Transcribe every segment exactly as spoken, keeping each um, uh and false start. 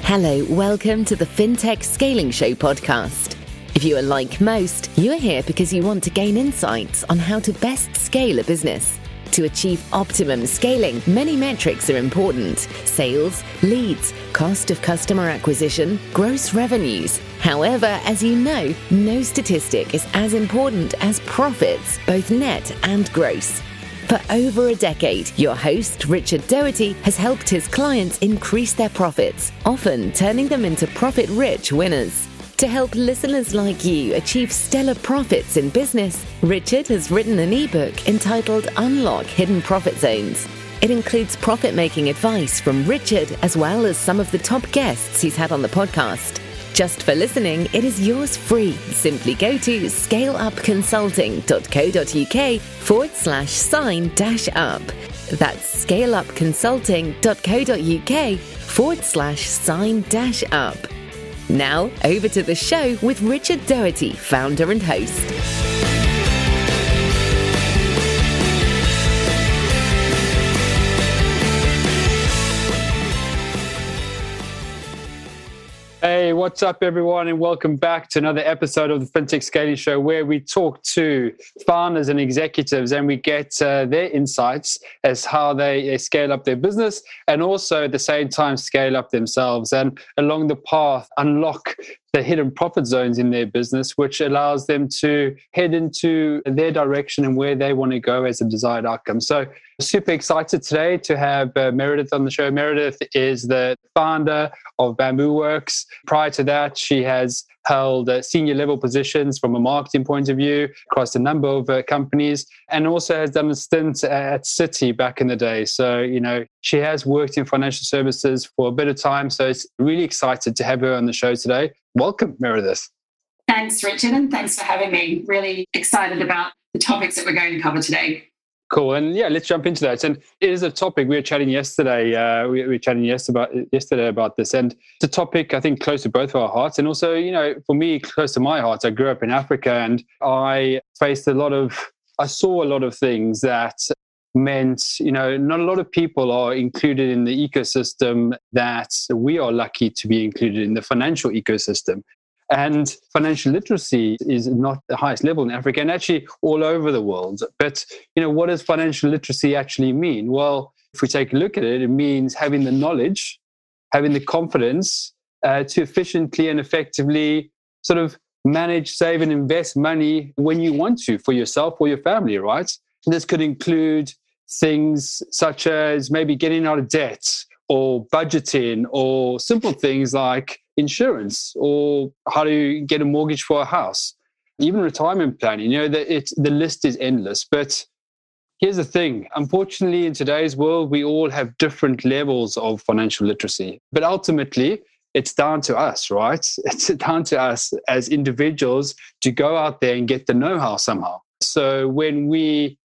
Hello, welcome to the FinTech Scaling Show podcast. If you are like most, you are here because you want to gain insights on how to best scale a business. To achieve optimum scaling, many metrics are important: sales, leads, cost of customer acquisition, gross revenues. However, as you know, no statistic is as important as profits, both net and gross. For over a decade, your host, Richard Doherty, has helped his clients increase their profits, often turning them into profit-rich winners. To help listeners like you achieve stellar profits in business, Richard has written an ebook entitled Unlock Hidden Profit Zones. It includes profit-making advice from Richard, as well as some of the top guests he's had on the podcast. Just for listening, it is yours free. Simply go to scaleupconsulting.co.uk forward slash sign dash up. That's scaleupconsulting.co.uk forward slash sign dash up. Now, over to the show with Richard Doherty, founder and host. Hey, what's up, everyone, and welcome back to another episode of the FinTech Scaling Show, where we talk to founders and executives and we get uh, their insights as how they, they scale up their business and also at the same time scale up themselves, and along the path unlock the hidden profit zones in their business, which allows them to head into their direction and where they want to go as a desired outcome. So super excited today to have uh, Meredith on the show. Meredith is the founder of Bamboo Works. Prior to that, she has held uh, senior level positions from a marketing point of view across a number of uh, companies, and also has done a stint at Citi back in the day. So, you know, she has worked in financial services for a bit of time. So it's really excited to have her on the show today. Welcome, Meredith. Thanks, Richard, and thanks for having me. Really excited about the topics that we're going to cover today. Cool. And yeah, let's jump into that. And it is a topic we were chatting yesterday. Uh, we, we were chatting yes about, yesterday about this. And it's a topic, I think, close to both of our hearts. And also, you know, for me, close to my heart. I grew up in Africa and I faced a lot of, I saw a lot of things that meant, you know, not a lot of people are included in the ecosystem that we are lucky to be included in, the financial ecosystem. And financial literacy is not the highest level in Africa and actually all over the world. But, you know, what does financial literacy actually mean? Well, if we take a look at it, it means having the knowledge, having the confidence uh, to efficiently and effectively sort of manage, save and invest money when you want to for yourself or your family, right? And this could include things such as maybe getting out of debt or budgeting, or simple things like insurance or how to get a mortgage for a house, even retirement planning. You know, the, it, the list is endless. But here's the thing. Unfortunately, in today's world, we all have different levels of financial literacy. But ultimately, it's down to us, right? It's down to us as individuals to go out there and get the know-how somehow. So when we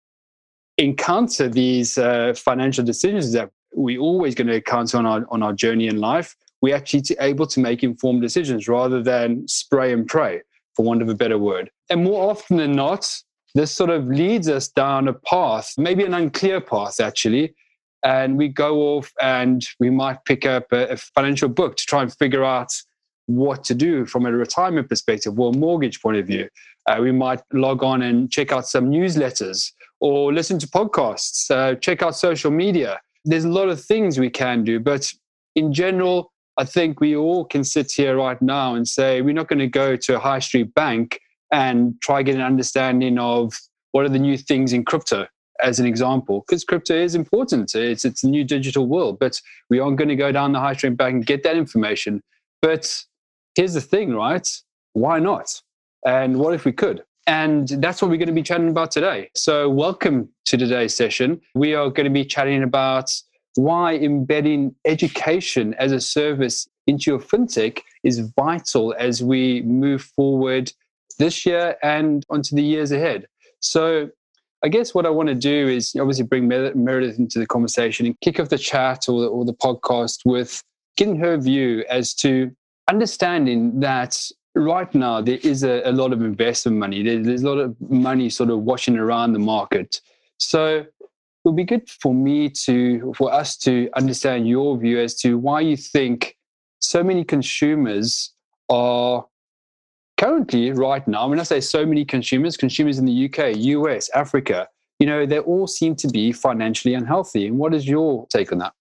encounter these uh, financial decisions that we're always going to encounter on our, on our journey in life, we're actually able to make informed decisions rather than spray and pray, for want of a better word. And more often than not, this sort of leads us down a path, maybe an unclear path actually, and we go off and we might pick up a, a financial book to try and figure out what to do from a retirement perspective or a mortgage point of view. Uh, we might log on and check out some newsletters or listen to podcasts, uh, check out social media. There's a lot of things we can do, but in general, I think we all can sit here right now and say we're not going to go to a high street bank and try get an understanding of what are the new things in crypto, as an example, because crypto is important. It's it's a new digital world, but we aren't going to go down the high street bank and get that information. But here's the thing, right? Why not? And what if we could? And that's what we're going to be chatting about today. So welcome to today's session. We are going to be chatting about why embedding education as a service into your fintech is vital as we move forward this year and onto the years ahead. So I guess what I want to do is obviously bring Mer- Meredith into the conversation and kick off the chat or, or the podcast with getting her view as to understanding that right now there is a, a lot of investment money. There, there's a lot of money sort of washing around the market. So it would be good for me to, for us to understand your view as to why you think so many consumers are currently, right now, when I say so many consumers, consumers in the U K, U S, Africa, you know, they all seem to be financially unhealthy. And what is your take on that?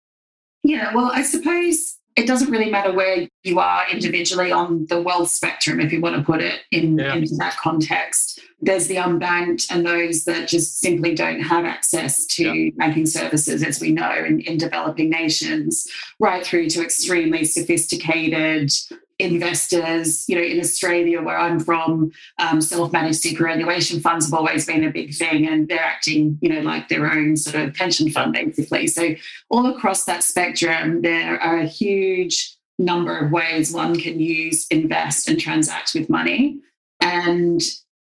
Yeah, well, I suppose it doesn't really matter where you are individually on the wealth spectrum, if you want to put it in, yeah. into that context. There's the unbanked and those that just simply don't have access to yeah. banking services, as we know, in, in developing nations, right through to extremely sophisticated investors. You know, in Australia, where I'm from, um, self-managed superannuation funds have always been a big thing, and they're acting, you know, like their own sort of pension fund, basically. So all across that spectrum, there are a huge number of ways one can use, invest, and transact with money. And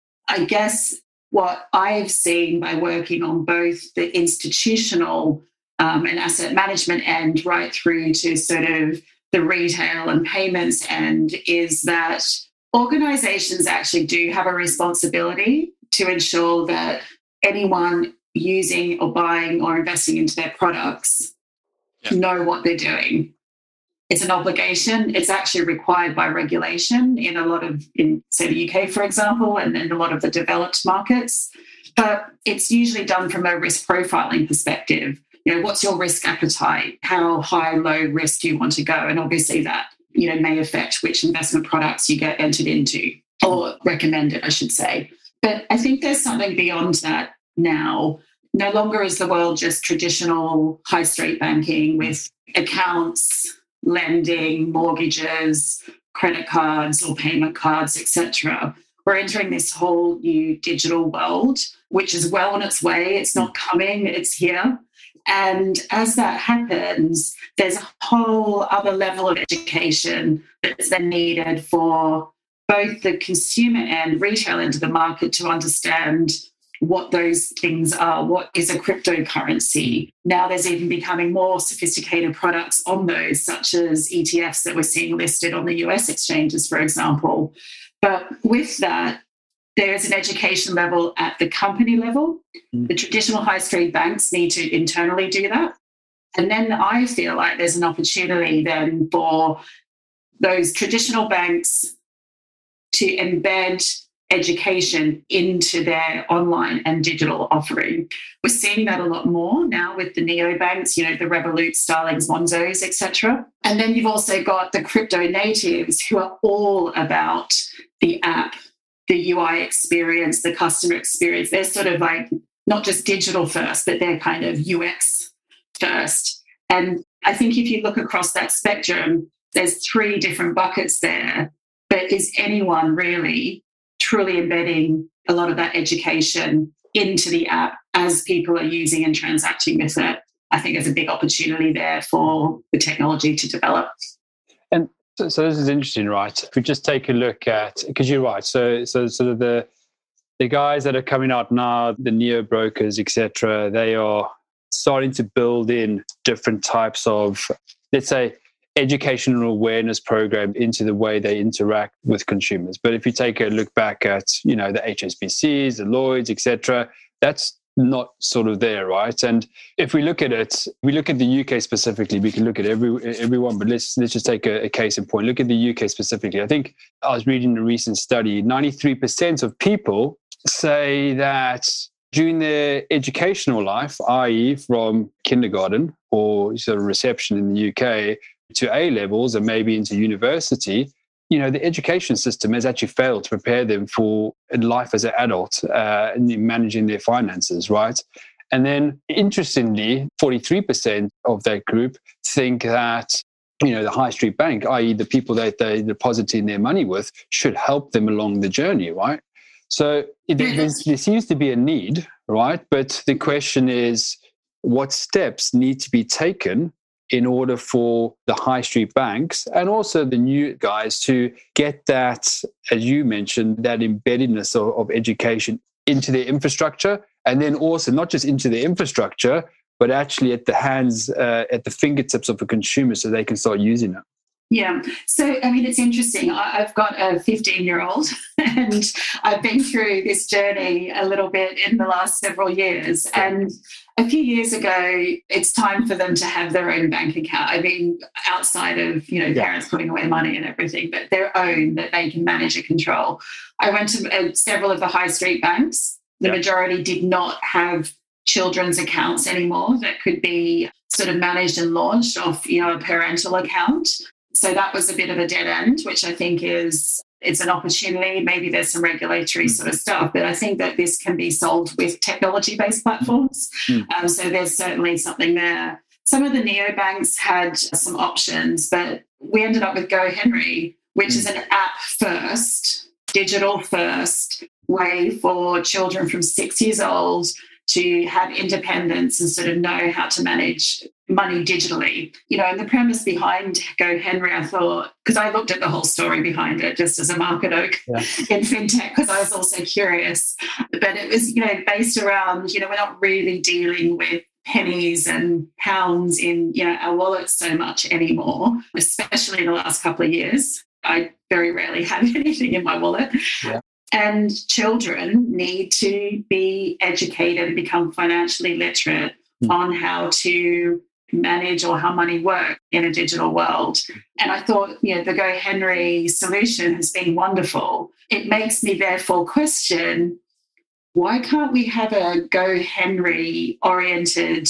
I guess what I've seen by working on both the institutional um, and asset management end right through to sort of the retail and payments end is that organizations actually do have a responsibility to ensure that anyone using or buying or investing into their products yeah. know what they're doing. It's an obligation. It's actually required by regulation in a lot of, in say the U K, for example, and in a lot of the developed markets. But it's usually done from a risk profiling perspective. You know, what's your risk appetite? How high, low risk do you want to go? And obviously that, you know, may affect which investment products you get entered into or recommended, I should say. But I think there's something beyond that now. No longer is the world just traditional high street banking with accounts, lending, mortgages, credit cards or payment cards, et cetera. We're entering this whole new digital world, which is well on its way. It's not coming, it's here. And as that happens, there's a whole other level of education that's then needed for both the consumer and retail end of the market to understand what those things are. What is a cryptocurrency? Now there's even becoming more sophisticated products on those, such as E T Fs that we're seeing listed on the U S exchanges, for example. But with that, there's an education level at the company level. Mm. The traditional high street banks need to internally do that. And then I feel like there's an opportunity then for those traditional banks to embed education into their online and digital offering. We're seeing that a lot more now with the neobanks, you know, the Revolut, Starlings, Monzos, et cetera. And then you've also got the crypto natives who are all about the app, the U I experience, the customer experience. They're sort of like not just digital first, but they're kind of U X first. And I think if you look across that spectrum, there's three different buckets there. But is anyone really truly embedding a lot of that education into the app as people are using and transacting with it? I think there's a big opportunity there for the technology to develop. And so, so this is interesting, right? If we just take a look at, because you're right, so so sort of the the guys that are coming out now, the neo brokers, et cetera, they are starting to build in different types of, let's say, educational awareness program into the way they interact with consumers. But if you take a look back at, you know, the H S B Cs, the Lloyds, et cetera, that's not sort of there, right? And if we look at it, we look at the U K specifically, we can look at every everyone, but let's let's just take a, a case in point. Look at the U K specifically. I think I was reading a recent study, ninety-three percent of people say that during their educational life, that is from kindergarten or sort of reception in the U K to A levels and maybe into university, you know, the education system has actually failed to prepare them for life as an adult uh, and managing their finances, right? And then, interestingly, forty-three percent of that group think that, you know, the high street bank, that is the people that they're depositing their money with, should help them along the journey, right? So it, there seems to be a need, right? But the question is, what steps need to be taken in order for the high street banks and also the new guys to get that, as you mentioned, that embeddedness of, of education into their infrastructure, and then also not just into their infrastructure, but actually at the hands, uh, at the fingertips of the consumer so they can start using it? Yeah. So, I mean, it's interesting. I've got a fifteen-year-old and I've been through this journey a little bit in the last several years. And a few years ago, it's time for them to have their own bank account. I mean, outside of, you know, yeah. parents putting away money and everything, but their own that they can manage and control. I went to uh, several of the high street banks. The yeah. majority did not have children's accounts anymore that could be sort of managed and launched off, you know, a parental account. So that was a bit of a dead end, which I think is, it's an opportunity. Maybe there's some regulatory sort of stuff, but I think that this can be solved with technology-based platforms. Mm. Um, so there's certainly something there. Some of the neobanks had some options, but we ended up with GoHenry, which mm. is an app-first, digital-first way for children from six years old to have independence and sort of know how to manage money digitally. You know, and the premise behind GoHenry, I thought, because I looked at the whole story behind it just as a market oak yeah. in fintech, because I was also curious. But it was, you know, based around, you know, we're not really dealing with pennies and pounds in, you know, our wallets so much anymore, especially in the last couple of years. I very rarely have anything in my wallet. Yeah. And children need to be educated and become financially literate mm. on how to manage or how money works in a digital world. And I thought, you know, the GoHenry solution has been wonderful. It makes me therefore question, why can't we have a GoHenry oriented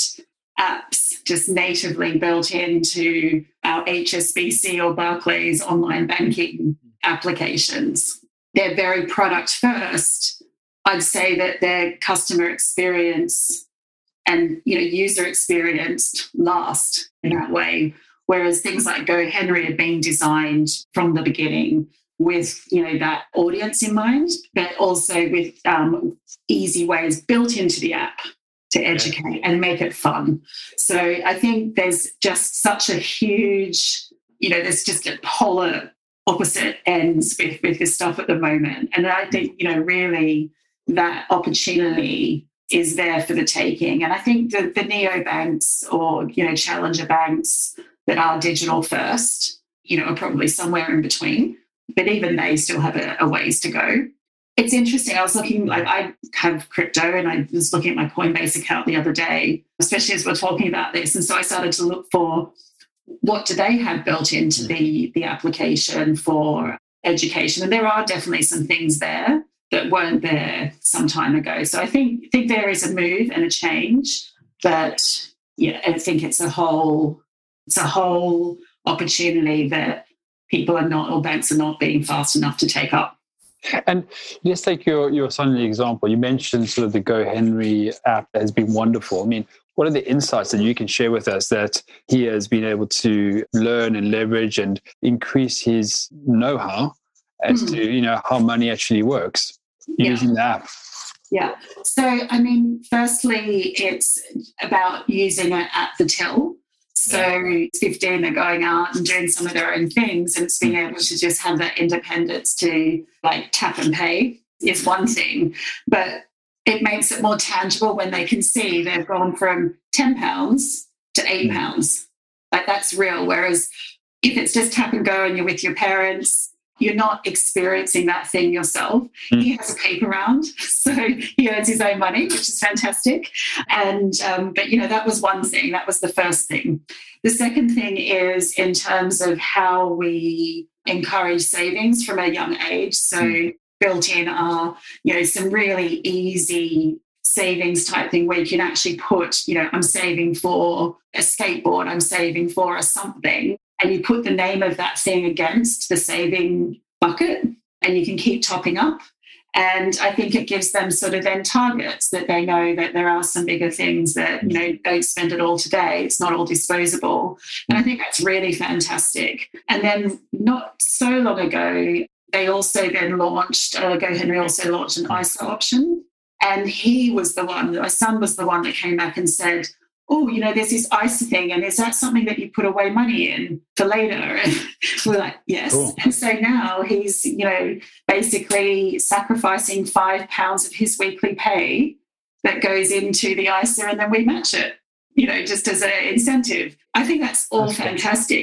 apps just natively built into our H S B C or Barclays online banking applications? They're very product first. I'd say that their customer experience and, you know, user experience last in that way. Whereas things like GoHenry have been designed from the beginning with, you know, that audience in mind, but also with um, easy ways built into the app to educate yeah. and make it fun. So I think there's just such a huge, you know, there's just a polar opposite ends with, with this stuff at the moment. And I think, you know, really that opportunity is there for the taking. And I think the, the neobanks or, you know, challenger banks that are digital first, you know, are probably somewhere in between. But even they still have a, a ways to go. It's interesting. I was looking, like I have crypto and I was looking at my Coinbase account the other day, especially as we're talking about this. And so I started to look for what do they have built into the, the application for education. And there are definitely some things there that weren't there some time ago. So I think, think there is a move and a change, but yeah, I think it's a whole, it's a whole opportunity that people are not, or banks are not being fast enough to take up. And let's take your, your son the example. You mentioned sort of the GoHenry app that has been wonderful. I mean, what are the insights that you can share with us that he has been able to learn and leverage and increase his know-how as mm. to, you know, how money actually works yeah. using the app? Yeah. So, I mean, firstly, it's about using it at the till. So yeah. fifteen, they're going out and doing some of their own things, and it's being able to just have that independence to like tap and pay is one thing. But it makes it more tangible when they can see they've gone from ten pounds to eight pounds. Like that's real. Whereas if it's just tap and go and you're with your parents, you're not experiencing that thing yourself. Mm. He has a paper round, so he earns his own money, which is fantastic. And, um, but, you know, that was one thing. That was the first thing. The second thing is in terms of how we encourage savings from a young age. So mm. built in are, you know, some really easy savings type thing where you can actually put, you know, I'm saving for a skateboard, I'm saving for a something. And you put the name of that thing against the saving bucket and you can keep topping up. And I think it gives them sort of then targets that they know that there are some bigger things that, you know, don't spend it all today. It's not all disposable. And I think that's really fantastic. And then not so long ago, they also then launched, uh, GoHenry also launched an I S A option. And he was the one, my son was the one that came back and said, oh, you know, there's this I S A thing, and is that something that you put away money in for later? And we're like, yes. Cool. And so now he's, you know, basically sacrificing five pounds of his weekly pay that goes into the I S A, and then we match it, you know, just as an incentive. I think that's all that's fantastic. Cool.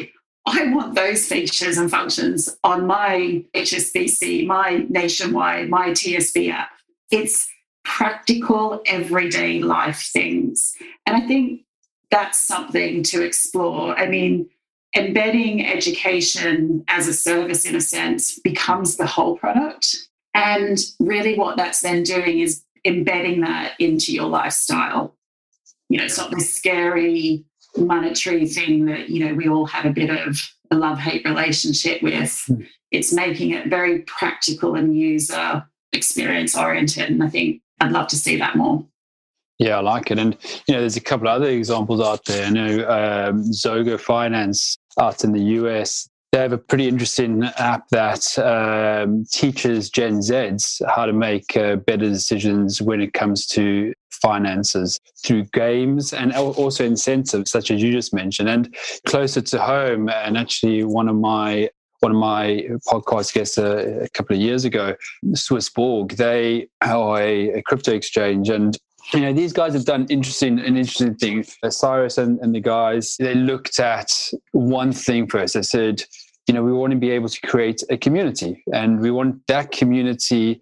I want those features and functions on my H S B C, my Nationwide, my T S B app. It's practical, everyday life things. And I think that's something to explore. I mean, embedding education as a service, in a sense, becomes the whole product. And really what that's then doing is embedding that into your lifestyle. You know, it's not this scary monetary thing that, you know, we all have a bit of a love-hate relationship with. Mm. It's making it very practical and user experience oriented. And I think I'd love to see that more. Yeah, I like it. And, you know, there's a couple of other examples out there. I know um, Zogo Finance out in the U S, they have a pretty interesting app that um, teaches Gen Zs how to make uh, better decisions when it comes to finances through games and also incentives, such as you just mentioned. And closer to home, and actually one of my one of my podcast guests a, a couple of years ago, Swissborg, they are a, a crypto exchange, and you know, these guys have done interesting an interesting thing. Cyrus and, and the guys, they looked at one thing first. They said, you know, we want to be able to create a community, and we want that community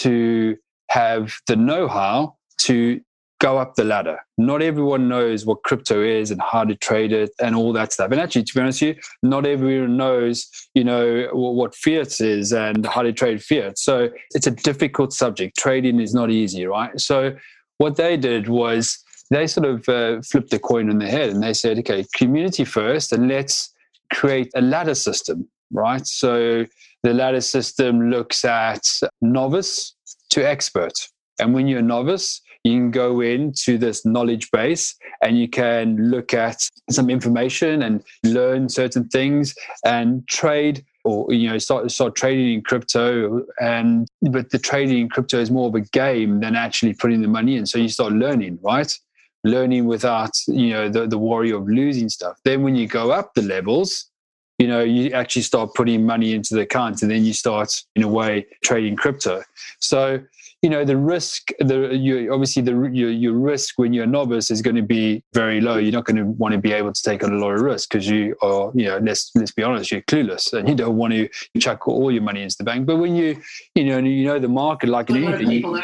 to have the know-how to go up the ladder. Not everyone knows what crypto is and how to trade it and all that stuff. And actually, to be honest with you, not everyone knows, you know, what fiat is and how to trade fiat. So it's a difficult subject. Trading is not easy, right? So what they did was they sort of uh, flipped the coin on their head, and they said, okay, community first, and let's create a ladder system, right? So the ladder system looks at novice to expert. And when you're a novice, you can go into this knowledge base and you can look at some information and learn certain things and trade, or, you know, start start trading in crypto. And but the trading in crypto is more of a game than actually putting the money in. So you start learning, right? Learning without, you know, the, the worry of losing stuff. Then when you go up the levels, you know, you actually start putting money into the account, and then you start, in a way, trading crypto. So, you know, the risk, the you obviously the your, your risk when you're a novice is going to be very low. You're not going to want to be able to take on a lot of risk because you are, you know, let's let's be honest, you're clueless and you don't want to chuck all your money into the bank. But when you, you know, you know the market like an anything. You,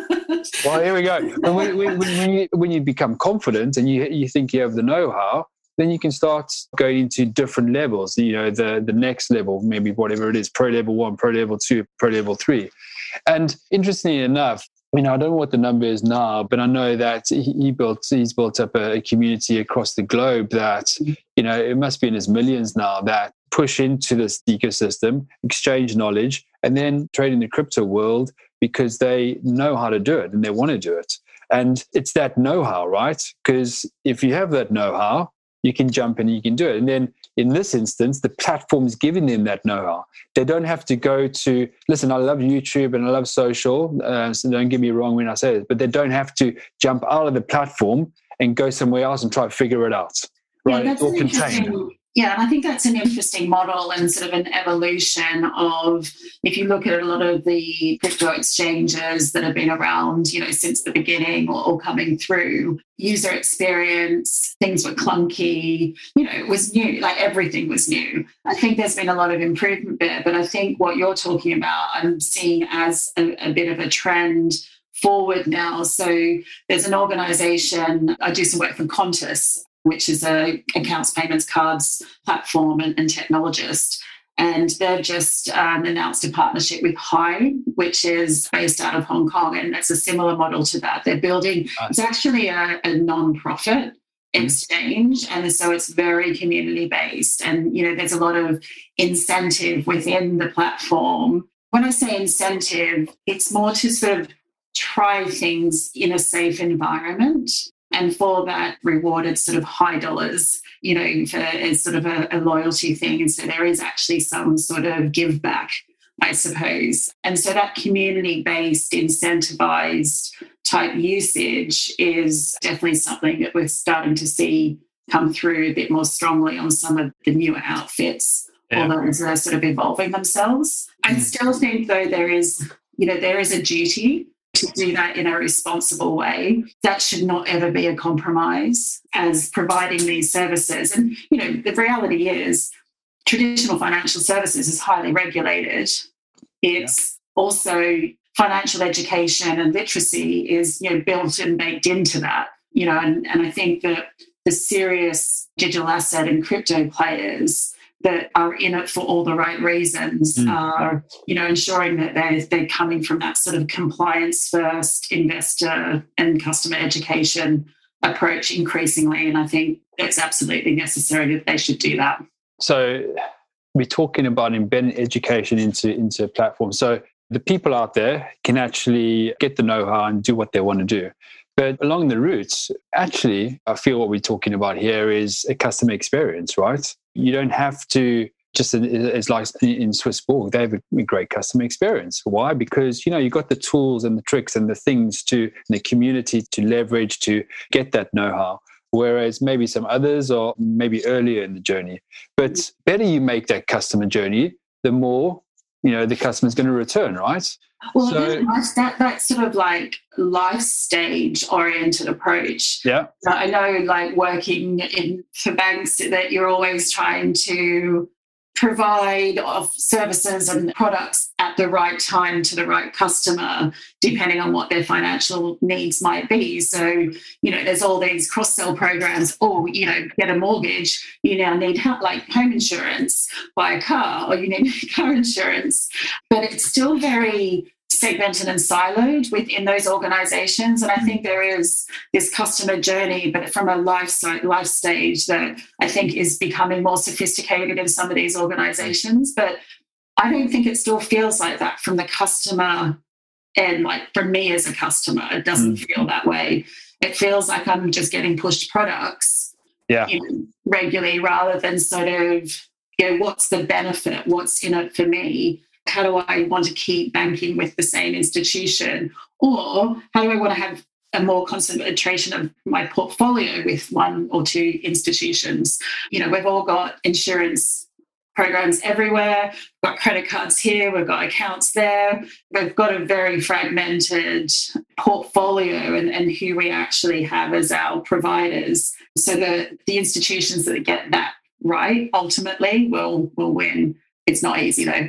well, here we go. And when, when, when you when you become confident and you you think you have the know-how, then you can start going into different levels. You know, the the next level, maybe whatever it is, pro level one, pro level two, pro level three. And interestingly enough, you know, I don't know what the number is now, but I know that he built he's built up a community across the globe that, you know, it must be in his millions now that push into this ecosystem, exchange knowledge, and then trade in the crypto world because they know how to do it and they want to do it. And it's that know-how, right? Because if you have that know-how, you can jump in and you can do it. And then in this instance, the platform is giving them that know-how. They don't have to go to, listen, I love YouTube and I love social, uh, so don't get me wrong when I say this, but they don't have to jump out of the platform and go somewhere else and try to figure it out. Right? Yeah, that's or contained. Yeah, and I think that's an interesting model and sort of an evolution of, if you look at a lot of the crypto exchanges that have been around, you know, since the beginning or, or coming through, user experience, things were clunky, you know, it was new, like everything was new. I think there's been a lot of improvement there, but I think what you're talking about, I'm seeing as a, a bit of a trend forward now. So there's an organization, I do some work for Qantas, which is a accounts, payments, cards platform and, and technologist. And they've just um, announced a partnership with Hive, which is based out of Hong Kong. And it's a similar model to that. They're building, it's actually a, a non-profit exchange. And so it's very community-based. And, you know, there's a lot of incentive within the platform. When I say incentive, it's more to sort of try things in a safe environment. And for that, rewarded sort of high dollars, you know, for as sort of a, a loyalty thing. And so there is actually some sort of give back, I suppose. And so that community-based, incentivized type usage is definitely something that we're starting to see come through a bit more strongly on some of the newer outfits, yeah. Although they're sort of evolving themselves. I still think, though, there is, you know, there is a duty to do that in a responsible way. That should not ever be a compromise as providing these services. And, you know, the reality is traditional financial services is highly regulated. It's yeah. also financial education and literacy is, you know, built and baked into that, you know, and, and I think that the serious digital asset and crypto players that are in it for all the right reasons mm. are, you know, ensuring that they're, they're coming from that sort of compliance first investor and customer education approach increasingly. And I think it's absolutely necessary that they should do that. So we're talking about embedding education into, into platforms. So the people out there can actually get the know-how and do what they want to do. But along the routes, actually, I feel what we're talking about here is a customer experience, right? You don't have to just, it's like in Swissborg, they have a great customer experience. Why? Because, you know, you've got the tools and the tricks and the things to, and the community to leverage to get that know-how. Whereas maybe some others are maybe earlier in the journey. But better you make that customer journey, the more, you know, the customer's going to return, right? Well, so, that that sort of like life stage oriented approach. Yeah. I know, like working in for banks, that you're always trying to provide of services and products at the right time to the right customer, depending on what their financial needs might be. So, you know, there's all these cross-sell programs. Or, you know, get a mortgage, you now need like home insurance, buy a car, or you need car insurance. But it's still very segmented and siloed within those organizations. And I think there is this customer journey, but from a life, life stage that I think is becoming more sophisticated in some of these organizations. But I don't think it still feels like that from the customer end. Like for me as a customer, it doesn't mm. feel that way. It feels like I'm just getting pushed products yeah. you know, regularly, rather than sort of, you know, what's the benefit? What's in it for me? How do I want to keep banking with the same institution? Or how do I want to have a more concentration of my portfolio with one or two institutions? You know, we've all got insurance programs everywhere. We've got credit cards here. We've got accounts there. We've got a very fragmented portfolio and, and who we actually have as our providers. So the, the institutions that get that right ultimately will, will win. It's not easy though.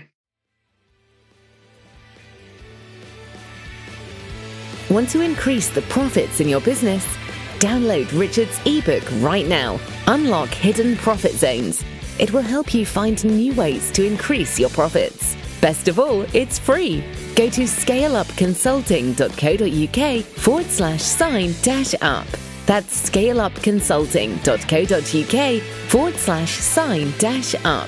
Want to increase the profits in your business? Download Richard's ebook right now, Unlock Hidden Profit Zones. It will help you find new ways to increase your profits. Best of all, it's free. Go to scaleupconsulting.co.uk forward slash sign dash up. That's scaleupconsulting.co.uk forward slash sign dash up.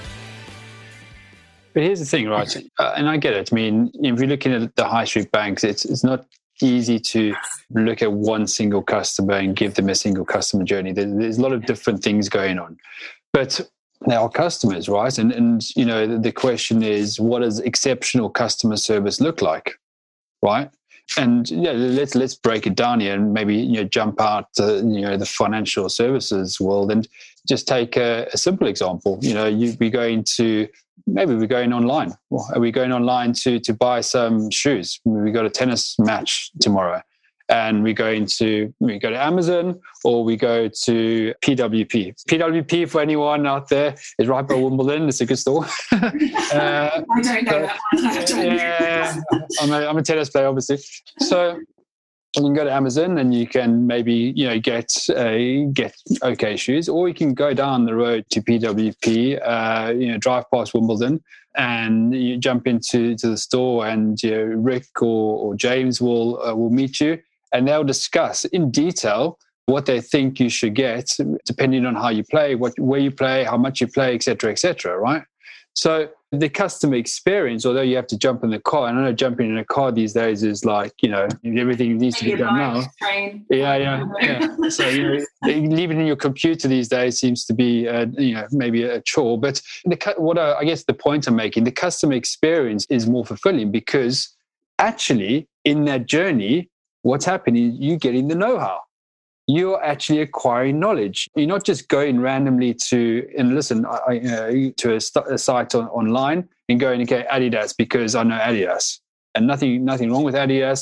But here's the thing, right? Uh, and I get it. I mean, if you're looking at the high street banks, it's it's not easy to look at one single customer and give them a single customer journey. There's, there's a lot of different things going on. But they are customers, right? And, and you know, the, the question is, what does exceptional customer service look like, right? And yeah, let's let's break it down here and maybe you know jump out to, you know the financial services world and just take a, a simple example. You know, you be going to maybe we're going online. Are we going online to to buy some shoes? We got a tennis match tomorrow, and we're going to we go to Amazon or we go to P W P. P W P, for anyone out there, is right by Wimbledon. It's a good store. uh, I don't know so, that one. I don't yeah, I'm a, I'm a tennis player, obviously. So you can go to Amazon and you can maybe you know get uh, get okay shoes, or you can go down the road to P W P. Uh, you know, drive past Wimbledon. And you jump into to the store, and you know, Rick or, or James will uh, will meet you, and they'll discuss in detail what they think you should get, depending on how you play, what where you play, how much you play, et cetera, et cetera. Right? So the customer experience, although you have to jump in the car, and I know jumping in a car these days is like you know everything needs to be done now. Train. Yeah, yeah, yeah. So you know, leaving in your computer these days seems to be uh, you know maybe a chore. But the, what I, I guess the point I'm making, the customer experience is more fulfilling because actually in that journey, what's happening? You're getting the know-how. You're actually acquiring knowledge. You're not just going randomly to and listen I, uh, to a, st- a site on, online and going, okay, Adidas because I know Adidas, and nothing, nothing wrong with Adidas.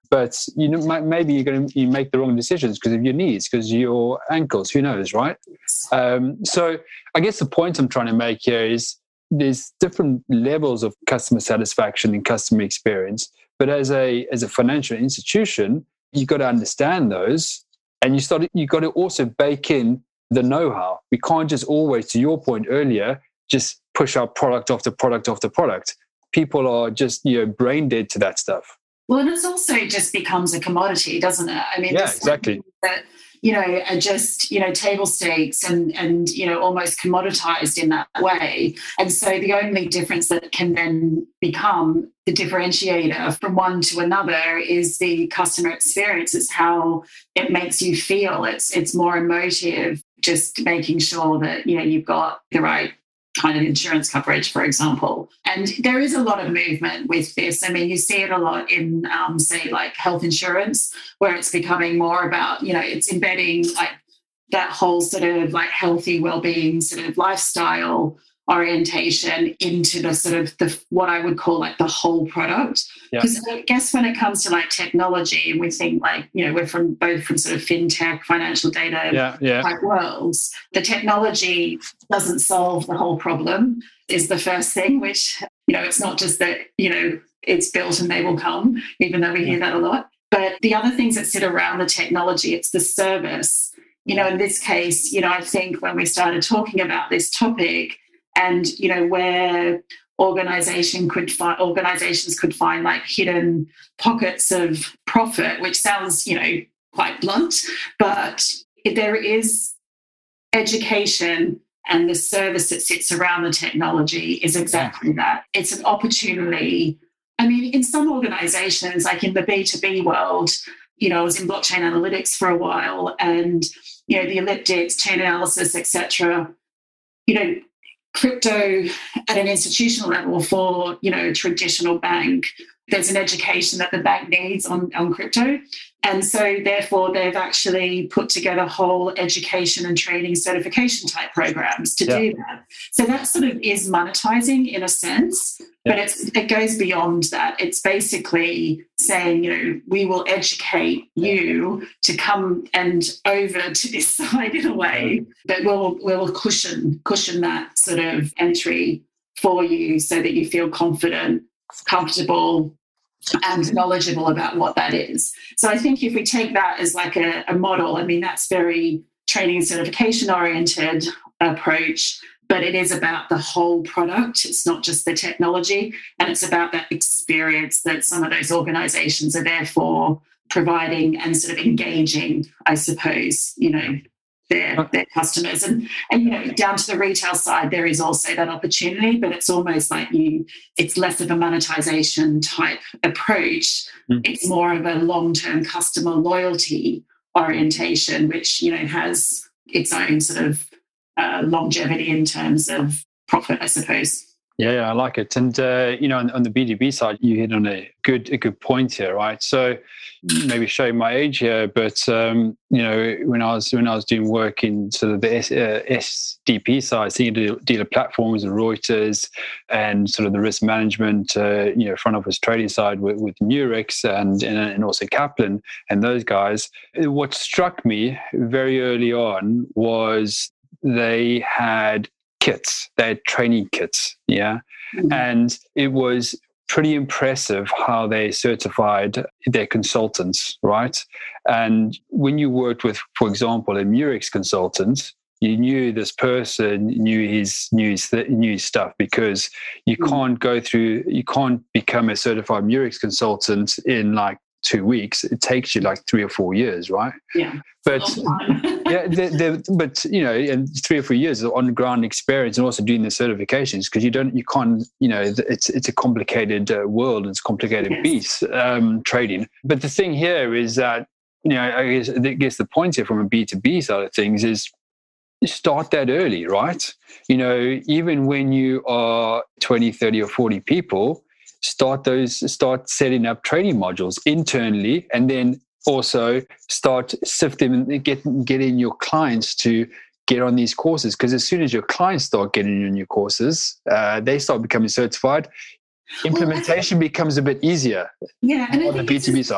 but you know, maybe you're going to you make the wrong decisions because of your knees, because your ankles, who knows, right? Um, so I guess the point I'm trying to make here is there's different levels of customer satisfaction and customer experience. But as a as a financial institution, you've got to understand those, and you start you got to also bake in the know-how. We can't just always, to your point earlier, just push out product after product after product. People are just, you know, brain dead to that stuff. Well, and it also just becomes a commodity, doesn't it? I mean, yeah, exactly. That, you know, are just, you know, table stakes and, and, you know, almost commoditized in that way. And so the only difference that can then become the differentiator from one to another is the customer experience. It's how it makes you feel. It's, it's more emotive, just making sure that, you know, you've got the right kind of insurance coverage, for example. And there is a lot of movement with this. I mean, you see it a lot in, um, say, like health insurance, where it's becoming more about, you know, it's embedding like that whole sort of like healthy well-being sort of lifestyle orientation into the sort of the what I would call like the whole product. Because yeah. I guess when it comes to like technology, and we think like, you know, we're from both from sort of fintech, financial data yeah, yeah. type worlds, the technology doesn't solve the whole problem is the first thing, which, you know, it's not just that, you know, it's built and they will come, even though we hear that a lot. But the other things that sit around the technology, it's the service. You know, in this case, you know, I think when we started talking about this topic, and, you know, where organization could find, organizations could find like hidden pockets of profit, which sounds, you know, quite blunt, but there is education, and the service that sits around the technology is exactly that. It's an opportunity. I mean, in some organizations, like in the B two B world, you know, I was in blockchain analytics for a while, and, you know, the elliptics, chain analysis, et cetera, you know, crypto at an institutional level for, you know, a traditional bank, there's an education that the bank needs on, on crypto. And so therefore they've actually put together whole education and training certification type programs to yeah. do that. So that sort of is monetizing in a sense, yeah. but it's, it goes beyond that. It's basically saying, you know, we will educate you to come and over to this side in a way, but we'll, we'll cushion, cushion that sort of entry for you so that you feel confident, comfortable, and knowledgeable about what that is. So I think if we take that as like a, a model, I mean, that's very training and certification oriented approach, but it is about the whole product. It's not just the technology, and it's about that experience that some of those organizations are therefore providing and sort of engaging, I suppose, you know, their their customers. And, and, you know, down to the retail side, there is also that opportunity, but it's almost like you, it's less of a monetization type approach. Mm. It's more of a long-term customer loyalty orientation, which, you know, has its own sort of uh, longevity in terms of profit, I suppose. Yeah, yeah, I like it. And, uh, you know, on, on the B two B side, you hit on a good a good point here, right? So maybe showing my age here, but, um, you know, when I was when I was doing work in sort of the S, uh, S D P side, senior dealer platforms and Reuters, and sort of the risk management, uh, you know, front office trading side with, with Murex and, and and also Kaplan and those guys, what struck me very early on was they had kits, they had training kits, yeah. Mm-hmm. And it was pretty impressive how they certified their consultants, right? And when you worked with, for example, a Murex consultant, you knew this person knew his knew his, knew his stuff, because you mm-hmm. can't go through, you can't become a certified Murex consultant in like two weeks. It takes you like three or four years, right? Yeah. But yeah, they're, they're, but you know, and three or four years of on-ground experience, and also doing the certifications, because you don't, you can't, you know, it's it's a complicated uh, world, it's a complicated yes. beast, um, trading. But the thing here is that, you know, I guess, I guess the point here from a B two B side of things is start that early, right? You know, even when you are twenty, thirty, or forty people, start those, start setting up training modules internally, and then also start sifting and get, getting your clients to get on these courses. Because as soon as your clients start getting on your courses, uh, they start becoming certified. Implementation well, becomes a bit easier yeah, and on the B two B side.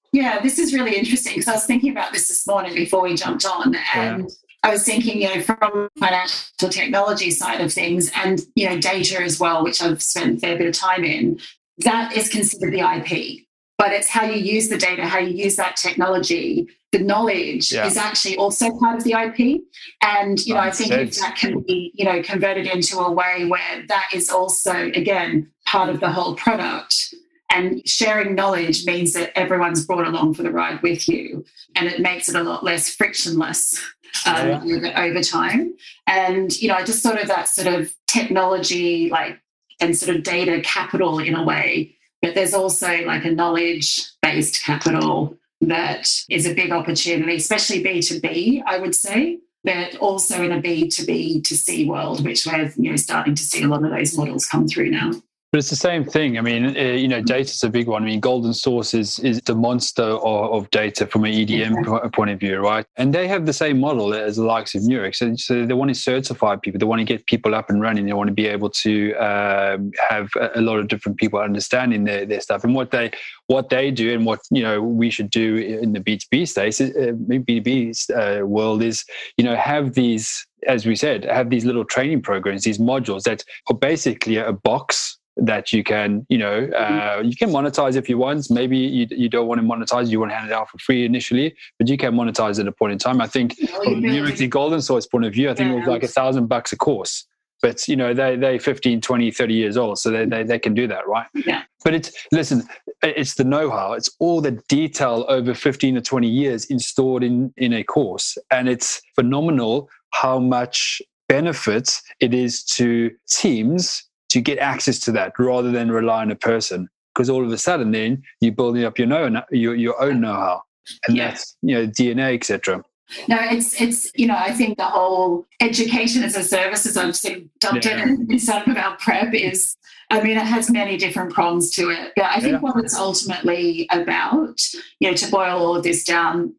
Yeah, this is really interesting because I was thinking about this this morning before we jumped on, and yeah. I was thinking, you know, from financial technology side of things and, you know, data as well, which I've spent a fair bit of time in, that is considered the I P. But it's how you use the data, how you use that technology. The knowledge yeah. is actually also part of the I P. And, you know, I think if that can be, you know, converted into a way where that is also, again, part of the whole product. And sharing knowledge means that everyone's brought along for the ride with you. And it makes it a lot less frictionless um, yeah. over, over time. And, you know, I just sort of that sort of technology, like, and sort of data capital in a way. But there's also like a knowledge-based capital that is a big opportunity, especially B two B, I would say, but also in a B two B to C world, which we're, you know, starting to see a lot of those models come through now. But it's the same thing. I mean, uh, you know, data is a big one. I mean, Golden Source is is the monster of, of data from an E D M yeah. point of view, right? And they have the same model as the likes of Nuix. So, so they want to certify people. They want to get people up and running. They want to be able to um, have a, a lot of different people understanding their, their stuff. And what they what they do and what, you know, we should do in the B two B space, uh, B two B uh, world is, you know, have these, as we said, have these little training programs, these modules that are basically a box that you can, you know, uh, you can monetize if you want. Maybe you, you don't want to monetize, you want to hand it out for free initially, but you can monetize at a point in time. I think yeah, from the Golden Source point of view, I think yeah. it was like a thousand bucks a course. But, you know, they, they're fifteen, twenty, thirty years old, so they, they, they can do that, right? Yeah. But it's, listen, it's the know-how. It's all the detail over fifteen or twenty years installed in, in a course. And it's phenomenal how much benefit it is to teams to get access to that rather than rely on a person, because all of a sudden then you're building up your know your, your own know-how, and yeah. that's, you know, D N A, et cetera. No, it's it's you know, I think the whole education as a service, as I've seen dumped yeah. in in some of our prep, is, I mean, it has many different prongs to it. But I think yeah. what it's ultimately about, you know, to boil all of this down,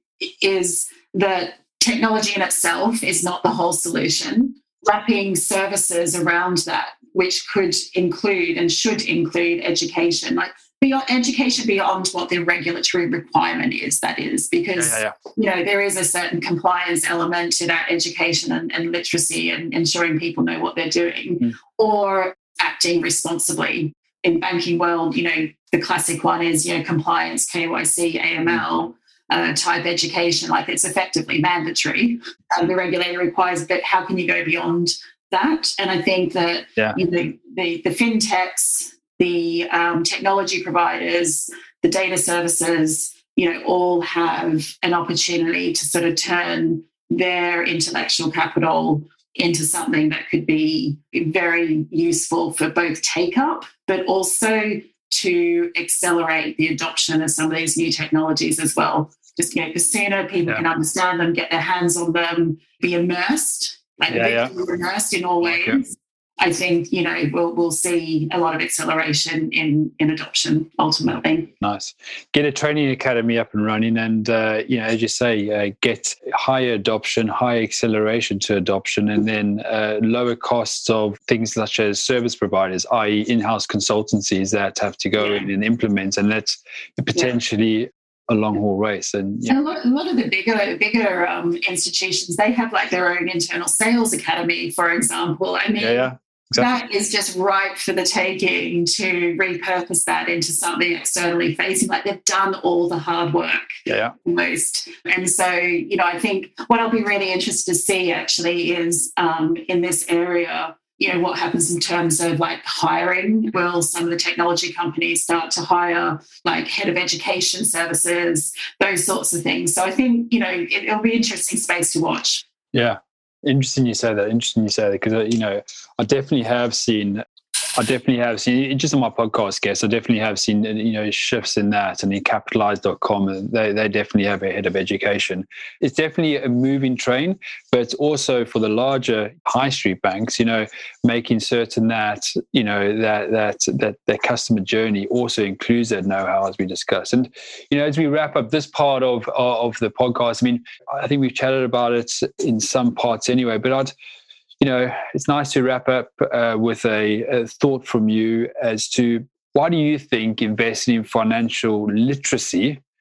is that technology in itself is not the whole solution. Wrapping services around that, which could include and should include education, like beyond education beyond what the regulatory requirement is, that is, because, yeah, yeah, yeah. you know, there is a certain compliance element to that education and, and literacy and ensuring people know what they're doing mm. or acting responsibly. In banking world, you know, the classic one is, you know, compliance, K Y C, A M L, uh, type education, like it's effectively mandatory. Um, the regulator requires, but how can you go beyond that? And I think that yeah. you know, the, the fintechs, the um, technology providers, the data services, you know, all have an opportunity to sort of turn their intellectual capital into something that could be very useful for both take up, but also to accelerate the adoption of some of these new technologies as well. Just, you know, the sooner people yeah. can understand them, get their hands on them, be immersed, like yeah, yeah. immersed in all ways. Okay. I think, you know, we'll we'll see a lot of acceleration in in adoption ultimately. Nice. Get a training academy up and running, and uh, you know, as you say, uh, get higher adoption, high acceleration to adoption, and then uh, lower costs of things such as service providers, that is, in-house consultancies that have to go yeah. in and implement, and that's potentially. Yeah. a long haul race. And, yeah. and a, lot, a lot of the bigger bigger um, institutions, they have like their own internal sales academy, for example. I mean, yeah, yeah, exactly. that is just ripe for the taking to repurpose that into something externally facing. Like they've done all the hard work, yeah, yeah. almost. And so, you know, I think what I'll be really interested to see actually is um, in this area, you know, what happens in terms of like hiring. Will some of the technology companies start to hire like head of education services, those sorts of things? So I think, you know, it, it'll be an interesting space to watch. Yeah. Interesting you say that. Interesting you say that, because, you know, I definitely have seen I definitely have seen, just on my podcast guests, I definitely have seen, you know, shifts in that, and in capitalize dot com, they, they definitely have a head of education. It's definitely a moving train, but also for the larger high street banks, you know, making certain that, you know, that, that, that their customer journey also includes that know-how, as we discussed. And, you know, as we wrap up this part of, of the podcast, I mean, I think we've chatted about it in some parts anyway, but I'd, you know, it's nice to wrap up uh, with a, a thought from you as to why do you think investing in financial literacy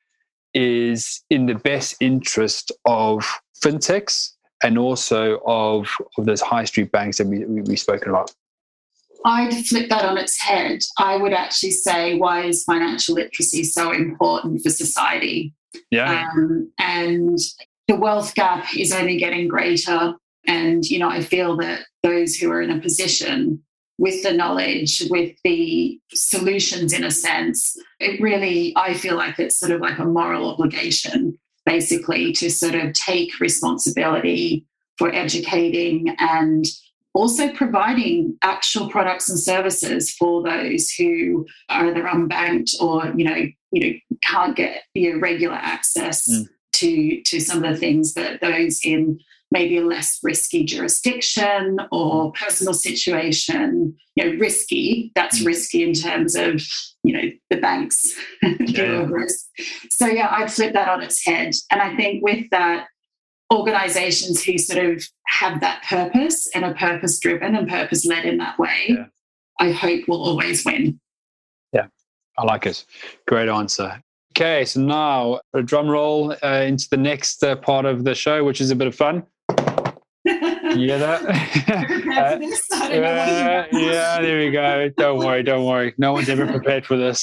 is in the best interest of fintechs and also of, of those high street banks that we, we, we've spoken about? I'd flip that on its head. I would actually say, why is financial literacy so important for society? Yeah. Um, and the wealth gap is only getting greater. And, you know, I feel that those who are in a position with the knowledge, with the solutions in a sense, it really, I feel like it's sort of like a moral obligation, basically, to sort of take responsibility for educating and also providing actual products and services for those who are either unbanked or, you know, you know, can't get, you know, regular access mm. to, to some of the things that those in maybe a less risky jurisdiction or personal situation, you know, risky, that's risky in terms of, you know, the banks. Yeah. So, yeah, I'd flip that on its head. And I think with that, organisations who sort of have that purpose and are purpose-driven and purpose-led in that way, yeah. I hope will always win. Yeah, I like it. Great answer. Okay, so now a drum roll uh, into the next uh, part of the show, which is a bit of fun. You hear that? uh, uh, yeah, there we go. Don't worry, don't worry. No one's ever prepared for this.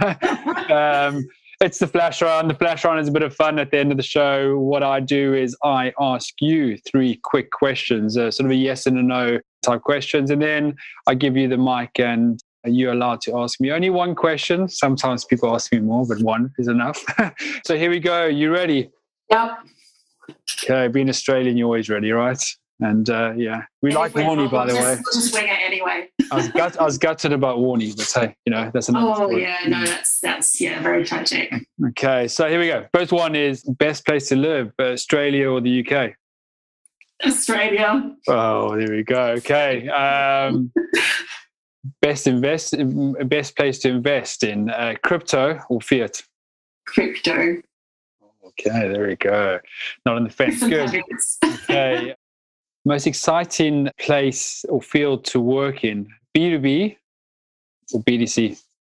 um, it's the flash round. The flash round is a bit of fun at the end of the show. What I do is I ask you three quick questions, uh, sort of a yes and a no type questions, and then I give you the mic and you're allowed to ask me only one question. Sometimes people ask me more, but one is enough. So here we go. You ready? Yep. Okay, being Australian, you're always ready, right? And uh, yeah, we and like Warnie, by the just, way. We'll just wing it anyway. I was, gut, I was gutted about Warnie, but hey, you know, that's another Oh, story. yeah, no, that's, that's, yeah, very tragic. Okay, so here we go. First one is best place to live, Australia or the U K? Australia. Oh, there we go. Okay. Um, best invest, best place to invest in, uh, crypto or fiat? Crypto. Okay, there we go. Not on the fence. Good. Okay. Most exciting place or field to work in, B two B or B two C?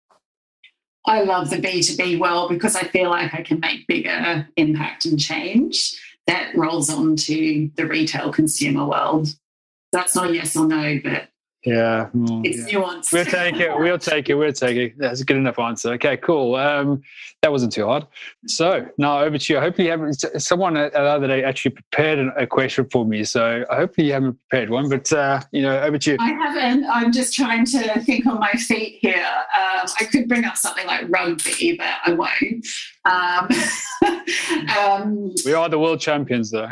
I love the B two B world because I feel like I can make bigger impact and change. That rolls on to the retail consumer world. That's not a yes or no, but yeah, it's yeah. nuanced. We'll take it. We'll take it. We'll take it. That's a good enough answer. Okay, cool. Um, that wasn't too hard. So now over to you. Hopefully, you haven't. Someone the other day actually prepared a question for me. So hopefully, you haven't prepared one. But uh, you know, over to you. I haven't. I'm just trying to think on my feet here. Um, I could bring up something like rugby, but I won't. Um, um, we are the world champions, though.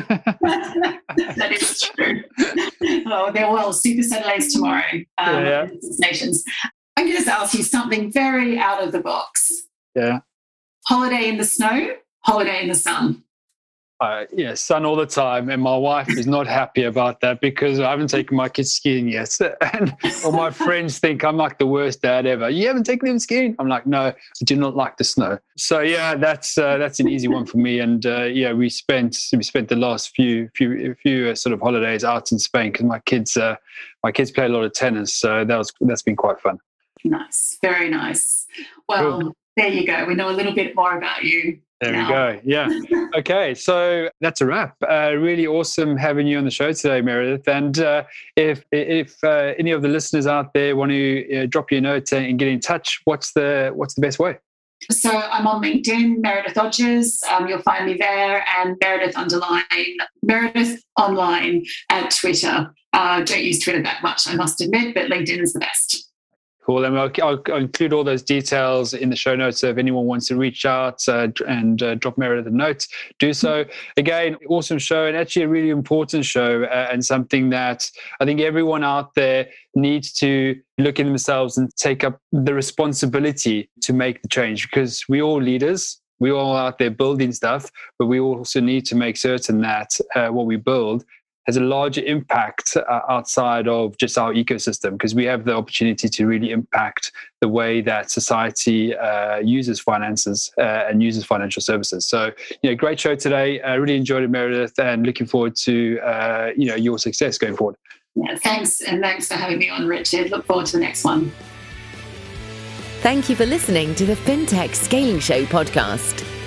That is true. Oh, they're well, Super Saturdays tomorrow. Um, yeah, yeah. Nations. I'm going to ask you something very out of the box. Yeah. Holiday in the snow, holiday in the sun. Uh, yeah, sun all the time, and my wife is not happy about that because I haven't taken my kids skiing yet, and all my friends think I'm like the worst dad ever. You haven't taken them skiing? I'm like, no, I do not like the snow. So yeah, that's uh, that's an easy one for me. And uh, yeah, we spent we spent the last few few few uh, sort of holidays out in Spain because my kids uh, my kids play a lot of tennis, so that was that's been quite fun. Nice, very nice. Well, cool. There you go. We know a little bit more about you. There now. we go. Yeah. Okay. So that's a wrap. Uh, really awesome having you on the show today, Meredith. And uh, if if uh, any of the listeners out there want to uh, drop you a note and get in touch, what's the what's the best way? So I'm on LinkedIn, Meredith Odgers. Um, you'll find me there, and Meredith underline Meredith online at Twitter. Uh, don't use Twitter that much, I must admit, but LinkedIn is the best. Cool. And I'll, I'll include all those details in the show notes. So if anyone wants to reach out uh, and uh, drop Meredith a note, do so. Again, awesome show, and actually a really important show, uh, and something that I think everyone out there needs to look in themselves and take up the responsibility to make the change, because we all leaders. We all out there building stuff, but we also need to make certain that uh, what we build has a larger impact uh, outside of just our ecosystem, because we have the opportunity to really impact the way that society uh, uses finances uh, and uses financial services. So, you know, great show today. I really enjoyed it, Meredith, and looking forward to, uh, you know, your success going forward. Yeah, thanks. And thanks for having me on, Richard. Look forward to the next one. Thank you for listening to the FinTech Scaling Show podcast.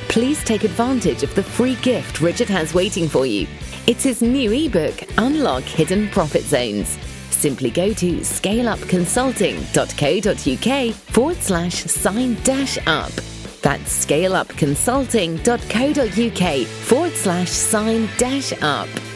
please take advantage of the free gift Richard has waiting for you. It's his new ebook, Unlock Hidden Profit Zones. Simply go to scaleupconsulting.co.uk forward slash sign dash up. That's scaleupconsulting.co.uk forward slash sign dash up.